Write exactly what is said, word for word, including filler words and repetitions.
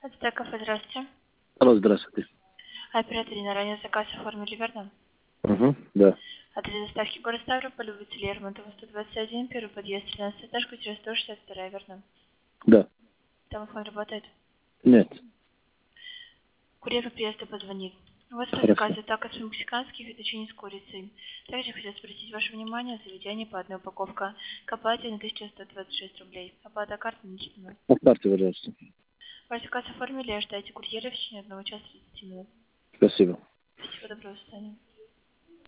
Это кафе, здравствуйте. Алло, здравствуйте. Оператор на ранее заказ оформили, верно? Угу, да. Адрес доставки город Ставрополь, улица Лермонтова, сто двадцать один, первый подъезд, тринадцатый этаж, квартира сто шестьдесят два, верно? Да. Телефон работает. Нет. Курьер по приезду позвонит. У вас по Хорошо. заказу такос мексиканских и печенье с курицей. Также хотел спросить ваше внимание о заведении по одной упаковке к оплате на тысяча сто двадцать шесть рублей. Оплата карты начислена. По карте, пожалуйста. Ваш заказ оформили, ожидайте курьера в течение одного часа тридцати минут. Спасибо. Всего доброго, до свидания.